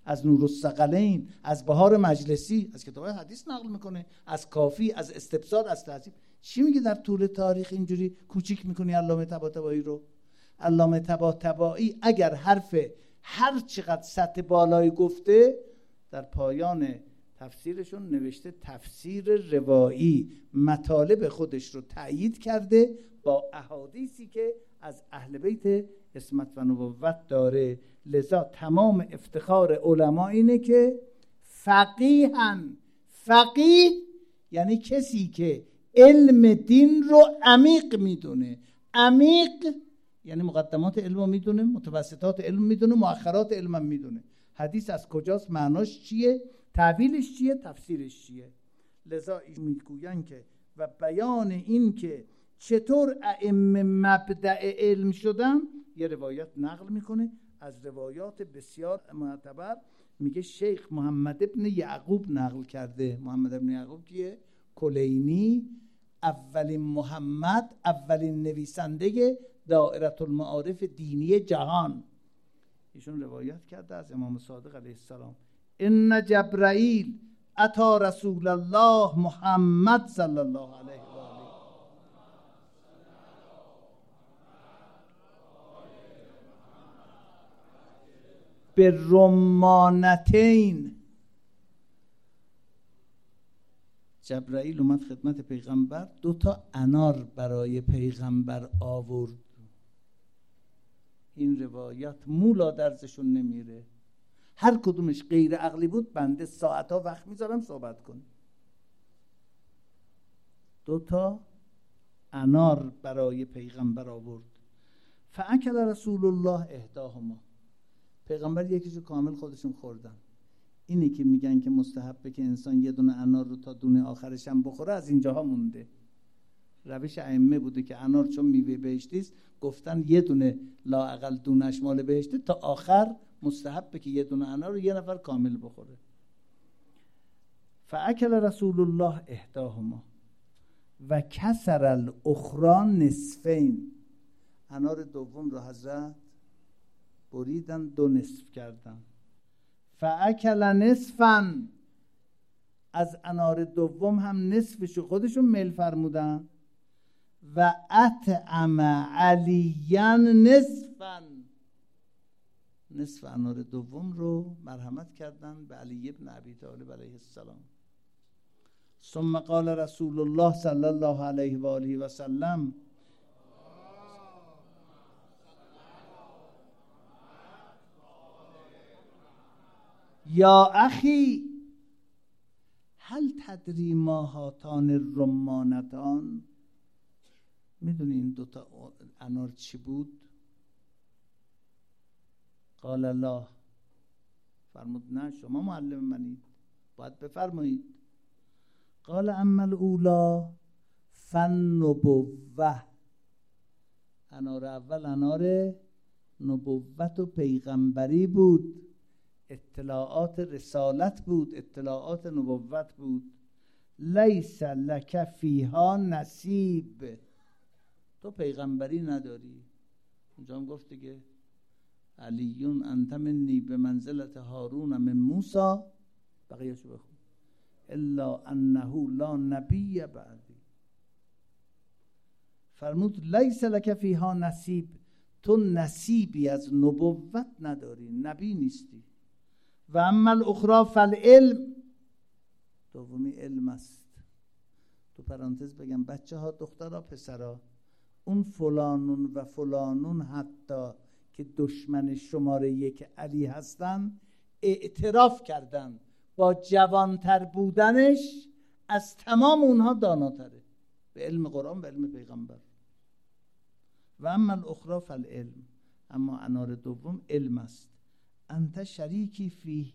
از نورالثقلین، از بهار مجلسی، از کتاب حدیث نقل میکنه، از کافی، از استبصار، از تهذیب. چی میگه در طول تاریخ اینجوری کوچیک میکنی علامه طباطبایی رو؟ علامه طباطبایی اگر حرف هر چقدر سطح بالایی گفته، در پایان تفسیرشون نوشته تفسیر روایی، مطالب خودش رو تأیید کرده با احادیثی که از اهل بیت عصمت و نبوت داره. لذا تمام افتخار علما اینه که فقیهن. فقیه یعنی کسی که علم دین رو عمیق میدونه. عمیق یعنی مقدمات علم رو میدونه، متوسطات علم میدونه، مؤخرات علم هم میدونه. حدیث از کجاست، معناش چیه، تعبیرش چیه، تفسیرش چیه. لذا میگوین که و بیان این که چطور ائمه مبدأ علم شدن، یه روایت نقل میکنه از روایات بسیار معتبر. میگه شیخ محمد ابن یعقوب نقل کرده. محمد ابن یعقوب کیه؟ کلینی، اولین محمد، اولین نویسنده دائره المعارف دینی جهان. ایشون روایت کرده از امام صادق علیه السلام: ان جبرائیل اتی رسول الله محمد صلی الله علیه و آله به رمانتین. جبرائیل اومد خدمت پیغمبر، دو تا انار برای پیغمبر آورد. این روایت مولا درزشون نمیره، هر کدومش غیر عقلی بود بنده ساعتها وقت میذارم صحبت کنم. دو تا انار برای پیغمبر آورد. فاکل رسول الله احداهما. پیغمبر یکیشو کامل خودشون خوردن. اینی که میگن که مستحبه که انسان یه دونه انار رو تا دونه آخرش هم بخوره، از اینجاها مونده. روش ائمه بوده که انار چون میوه بهشتی است، گفتن یه دونه لااقل دونش مال بهشته، تا آخر مستحبه که یه دونه انار رو یه نفر کامل بخوره. فاکل رسول الله احداهما و کسر الاخرى نصفین. انار دوم رو حضرت بریدن، دو نصف کردن. فاکل نصفا، از انار دوم هم نصفشو خودشون میل فرمودن. و اطعم علیاً نصفا، نصف انار دوم رو مرحمت کردن به علی ابن ابی طالب علیه السلام. ثم قال رسول الله صلی الله علیه و آله و سلم: یا اخی هل تدری ما هاتان الرمانتان؟ میدونی این دوتا انار چی بود؟ قال لا. فرمود نه، شما معلم منید، باید بفرمایید. قال اما الاولا فالنبوة. انار اول انار نبوت و پیغمبری بود، اطلاعات رسالت بود، اطلاعات نبوت بود. لیس لک فیها نصیب، تو پیغمبری نداری. اونجا هم گفت دیگه علیون انت منی به منزلت هارون من موسی، بقیه‌شو بخون. الا انه لا نبی بعدی. فرمود لیس لک فیها نصیب، تو نصیبی از نبوت نداری، نبی نیستی. و اما الاخری فالعلم، دومی علم است. تو پرانتز بگم بچه ها، دخترها، پسرها، اون فلانون و فلانون حتی که دشمن شماره یک علی هستن، اعتراف کردن با جوانتر بودنش از تمام اونها داناتره به علم قرآن و علم پیغمبر. و اما الاخری فالعلم، اما انار دوم علم است. انت شریکی فی،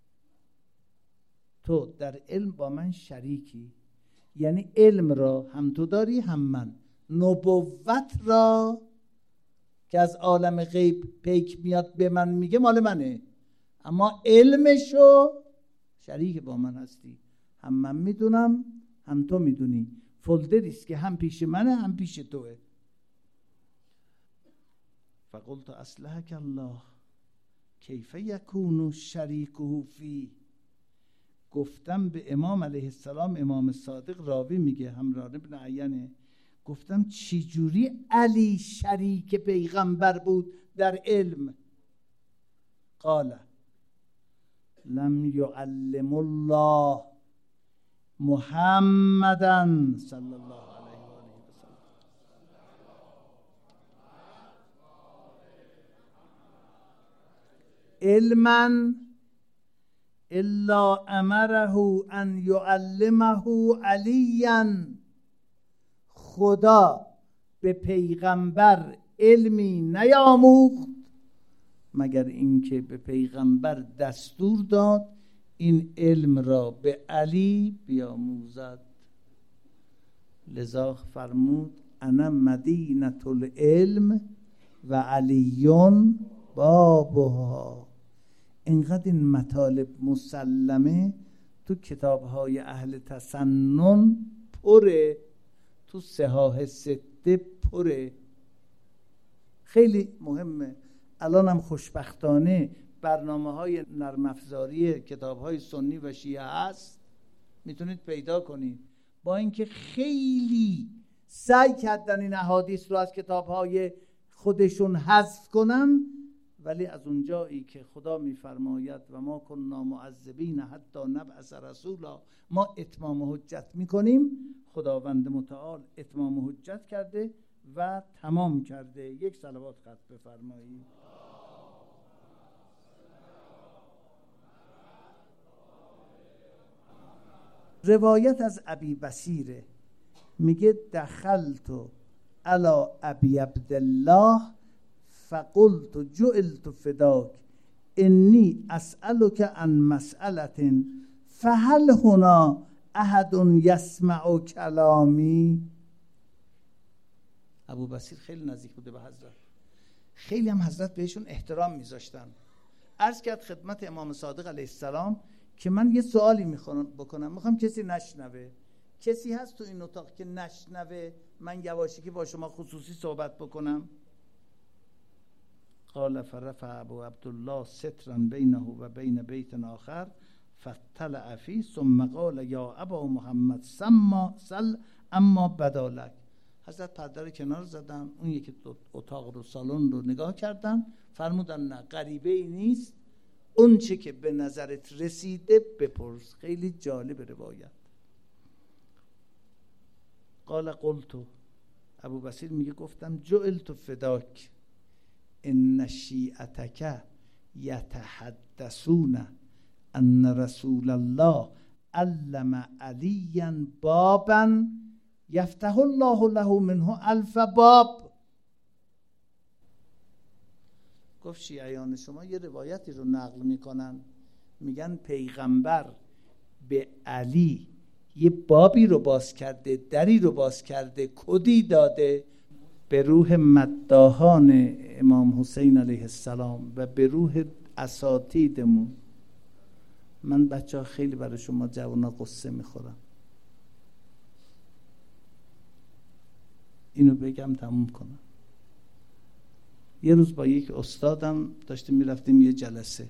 تو در علم با من شریکی، یعنی علم را هم تو داری هم من. نبوت را که از عالم غیب پیک میاد به من میگه مال منه، اما علمشو شریک با من هستی، هم من میدونم هم تو میدونی. فولدریست که هم پیش منه هم پیش توه. فقلت اصلحک الله، کیف یکون شریکه فی. گفتم به امام علیه السلام، امام صادق راوی میگه، همران ابن عینه، گفتم چی جوری علی شریک پیغمبر بود در علم؟ قال لم یعلم الله محمدًا صلی الله علیه و آله و سلم علما الا امره ان یعلمه علیا. خدا به پیغمبر علمی نیاموخت مگر اینکه به پیغمبر دستور داد این علم را به علی بیاموزد. لذا فرمود انا مدینة العلم و علیون بابها. اینقدر این مطالب مسلمه تو کتاب‌های اهل تسنن پره، تو صحاح سته پره. خیلی مهمه. الان هم خوشبختانه برنامه های نرم افزاری کتاب های سنی و شیعه هست، میتونید پیدا کنید. با اینکه خیلی سعی کردن این احادیث رو از کتاب های خودشون حذف کنن، ولی از اونجایی که خدا میفرماید و ما کننا معذبین حتی نبعث رسولا، ما اتمام حجت میکنیم، خداوند متعال اتمام حجت کرده و تمام کرده. یک صلوات خط بفرمایید. روایت از ابی بصیره میگه دخلت علی ابی عبدالله فقلت جعلت فداک انی اسألک عن مسئلة فهل هنا احد یسمع کلامی. ابو بصیر خیلی نزدیک بوده به حضرت، خیلی هم حضرت بهشون احترام میذاشتن. عرض کرد خدمت امام صادق علیه السلام که من یه سوالی میخوام بکنم، میخوام کسی نشنوه. کسی هست تو این اتاق که نشنوه من یواشکی با شما خصوصی صحبت بکنم؟ قال فرفع ابو عبدالله سترا بینه و بین بیت آخر فاطلع فی ثم قال یا ابا محمد سما سل اما بدالک. حضرت پرده رو کنار زدن، اون یکی اتاق رو، سالن رو نگاه کردن، فرمودن نه غریبه ای نیست، اون چه که به نظرت رسیده بپرس. خیلی جالب روایت. قال قلت، ابو بصیر میگه گفتم جعلت فداک ان شیعتک یتحدثون ان رسول الله علم علیا بابا یفتح الله له منه الف باب. گفت شیعیان شما یه روایتی رو نقل میکنن، میگن پیغمبر به علی یه بابی رو باز کرده، دری رو باز کرده، کدی داده. به روح مداحان امام حسین علیه السلام و به روح اساتیدمون، من بچه ها خیلی برای شما جوانا قصه میخورم، اینو بگم تموم کنم. یه روز با یک استادم داشتیم میرفتیم یه جلسه،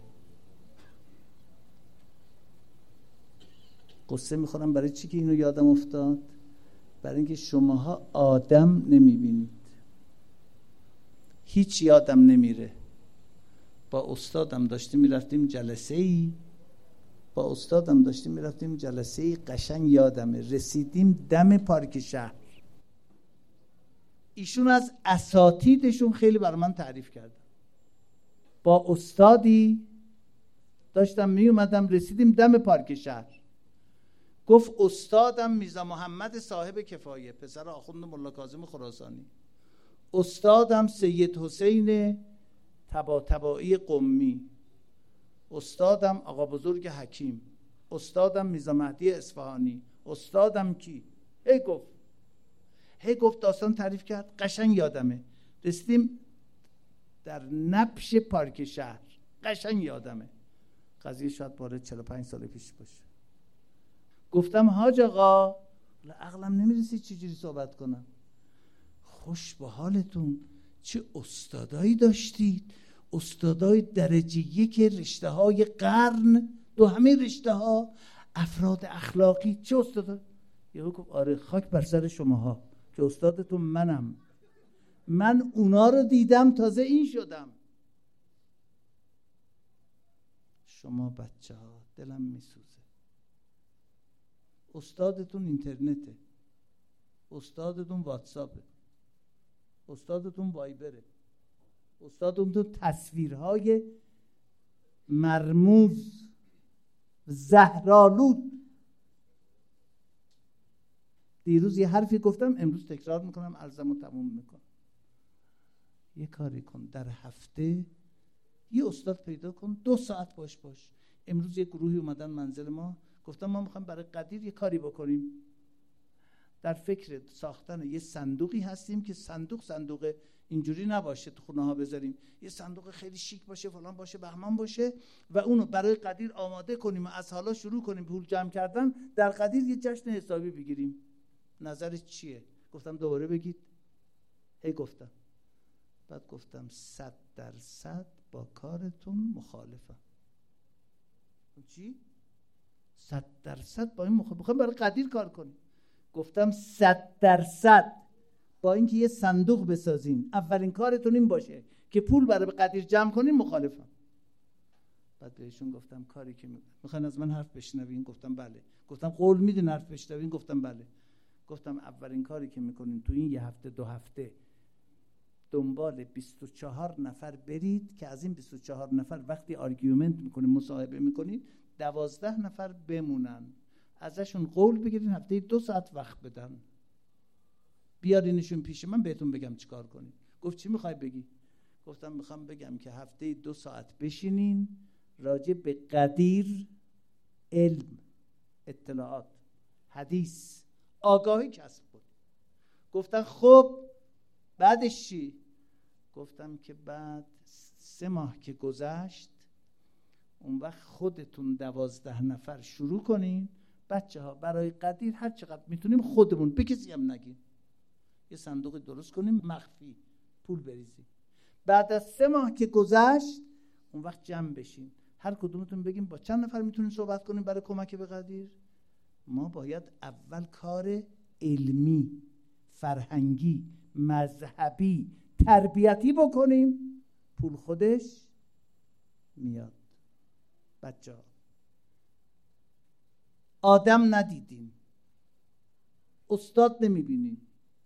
قصه میخورم. برای چی که اینو یادم افتاد؟ برای اینکه شماها آدم نمیبینید، هیچ یادم نمیره. با استادم داشتیم میرفتیم جلسه ای با استادم داشتیم میرفتیم جلسه ای قشنگ یادمه. رسیدیم دم پارک شهر، ایشون از اساتیدشون خیلی برای من تعریف کردن. با استادی داشتم می اومدم، رسیدیم دم پارک شهر. گفت استادم میرزا محمد صاحب کفایه، پسر آخوند ملا کاظم خراسانی. استادم سید حسین طباطبایی قمی. استادم آقا بزرگ حکیم. استادم میرزا مهدی اصفهانی. استادم کی؟ هی گفت هی گفت داستان تعریف کرد، قشنگ یادمه. رسیدیم در نبش پارک شهر، قشنگ یادمه. قضیه شاید باره چهل و پنج سال پیش باشه. گفتم حاج آقا، عقلم نمیرسی چجوری صحبت کنم. خوش به حالتون، چه استادایی داشتید، استادای درجه یک رشته های قرن، دو همه رشته ها، افراد اخلاقی. چه استادا؟ یهو گفت آره خاک بر سر شماها که استادتون منم. من اونا رو دیدم تازه این شدم. شما بچه ها دلم میسوزه. استادتون اینترنته، استادتون واتساپه، استادتون وایبره، استادتون تصویرهای مرموز زهرآلود. دیروز یه حرفی گفتم، امروز تکرار میکنم، عرضمو تموم میکنم. یه کاری کن، در هفته یه استاد پیدا کن، دو ساعت باش باش. امروز یه گروهی اومدن منزل ما، گفتم ما میخوایم برای قدیر یه کاری بکنیم. در فکر ساختن یه صندوقی هستیم که صندوق صندوق اینجوری نباشه تو خونه ها بذاریم، یه صندوق خیلی شیک باشه، فلان باشه، بهمان باشه و اونو برای قدیر آماده کنیم و از حالا شروع کنیم پول جمع کردن، در قدیر یه جشن حسابی بگیریم. نظرت چیه؟ گفتم دوباره بگید. هی گفتم، بعد گفتم صد درصد با کارتون مخالفم. چی؟ صد درصد با این مخالفم، میخوایم برای قدیر کار کنیم. گفتم صد درصد با اینکه یه صندوق بسازین، اولین کارتون این باشه که پول برای قدیر جمع کنین، مخالفم. بعد بهشون گفتم کاری که میخواین از من حرف بشنوین؟ گفتم بله. گفتم قول میدین حرف بشنوین؟ گفتم بله. گفتم اولین کاری که میکنین تو این یه هفته دو هفته دنبال بیست و چهار نفر برید که از این بیست و چهار نفر وقتی آرگومنت میکنین، مصاحبه میکنین، دوازده نفر بمونن، ازشون قول بگیرین هفته دو ساعت وقت بدن، بیارینشون پیش من بهتون بگم چیکار کنین. گفت چی میخوای بگی؟ گفتم میخوام بگم که هفته دو ساعت بشینین راجع به قدیر، علم، اطلاعات، حدیث، آگاهی کسب کنین. گفتن خب بعدش چی؟ گفتم که بعد سه ماه که گذشت، اون وقت خودتون دوازده نفر شروع کنین، بچه ها برای قدیر هر چقدر میتونیم خودمون، به کسی هم نگیم، یه صندوق درست کنیم مخفی پول بریزیم. بعد از سه ماه که گذشت، اون وقت جمع بشین، هر کدومتون بگیم با چند نفر میتونیم صحبت کنیم برای کمک به قدیر. ما باید اول کار علمی، فرهنگی، مذهبی، تربیتی بکنیم، پول خودش میاد. بچه ها آدم ندیدیم، استاد نمیبینیم.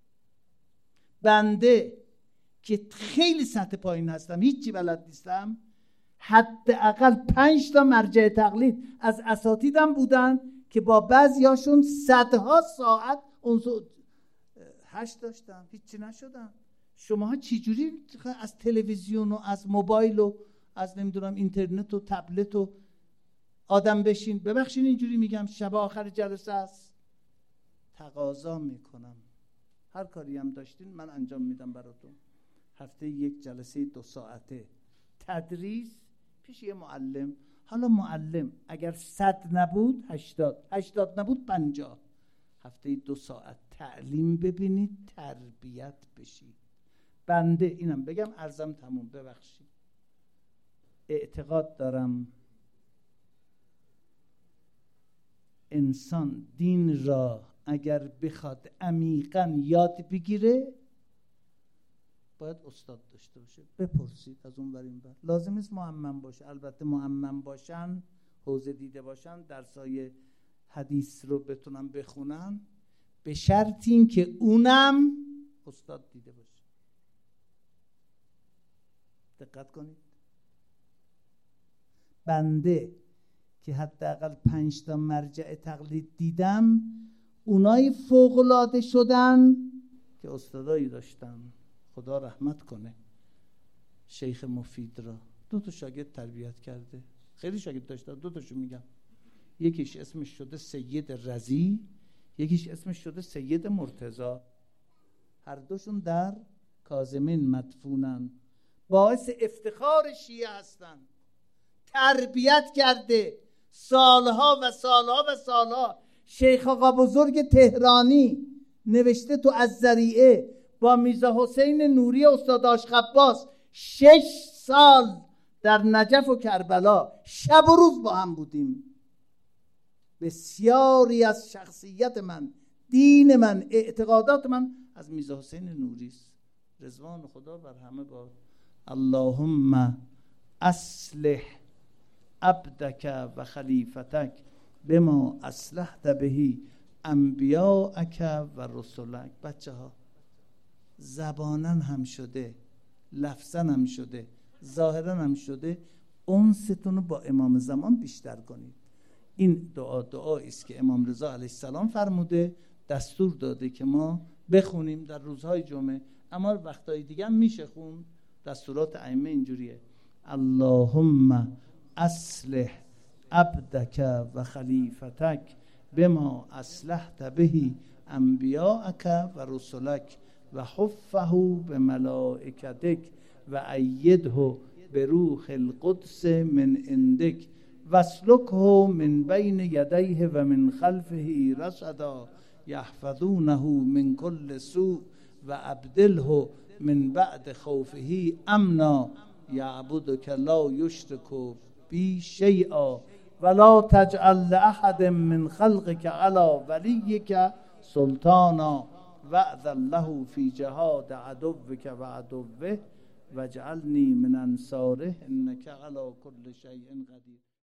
بنده که خیلی سطح پایین هستم، هیچی بلد نیستم، حداقل پنج تا مرجع تقلید از اساتیدم بودن که با بعضیاشون صدها ساعت اونزو هشت داشتم، هیچی نشدم. شماها چی جوری از تلویزیون و از موبایل و از نمیدونم اینترنت و تبلت و آدم بشین؟ ببخشین اینجوری میگم، شب آخر جلسه است. تقاضا میکنم هر کاری هم داشتین من انجام میدم براتون. هفته یک جلسه دو ساعته تدریس پیش یه معلم. حالا معلم اگر صد نبود هشتاد، هشتاد نبود پنجاه. هفته دو ساعت تعلیم ببینید، تربیت بشید. بنده اینم بگم، عرضم تموم. ببخشید، اعتقاد دارم انسان دین را اگر بخواد عمیقاً یاد بگیره باید استاد داشته باشه. بپرسید از اون ور این ور. لازم نیست معمم باشه. البته معمم باشن، حوزه دیده باشن، درسای حدیث رو بتونن بخونن، به شرط این که اونم استاد دیده باشه. دقت کنید. بنده که حداقل پنج تا مرجع تقلید دیدم، اونای فوق‌العاده شدن که استادایی داشتن، خدا رحمت کنه شیخ مفید را، دو تا شاگرد تربیت کرده. خیلی شاگرد داشته، دو تاشو میگم. یکیش اسمش شده سید رضی، یکیش اسمش شده سید مرتضی. هر دوشون در کاظمین مدفونن، باعث افتخار شیعه هستن. تربیت کرده سالها و سالها و سالها. شیخ آقا بزرگ تهرانی نوشته تو از ذریعه با میرزا حسین نوری استاد آشخباس شش سال در نجف و کربلا شب و روز با هم بودیم. بسیاری از شخصیت من، دین من، اعتقادات من از میرزا حسین نوری است. رضوان خدا بر همه باد. اللهم اصلح عبدک و خلیفتک بما اصلحت بهی انبیاءک و رسولک. بچه ها زباناً هم شده، لفظاً هم شده، ظاهراً هم شده، انستون رو با امام زمان بیشتر کنید. این دعا دعایی است که امام رضا علیه السلام فرموده، دستور داده که ما بخونیم در روزهای جمعه، اما وقتهای دیگه هم میشه خون. دستورات ائمه اینجوریه: اللهم اصلح عبدک و خلیفتک بما اصلحت بهی انبیاءک و رسولک و حفه بملائکتک و ایده بروح القدس من عندک واسلکه من بین یدیه و من خلفه رصدا یحفظونه من کل سوء و ابدله من بعد خوفه امنا یعبدک لا یشرک بی شیئا ولا تجعل لأحد من خلقك على ولیک سلطانا وأذن له في جهاد عدوك وعدوه واجعلني من انصاره انك على كل شيء قدير.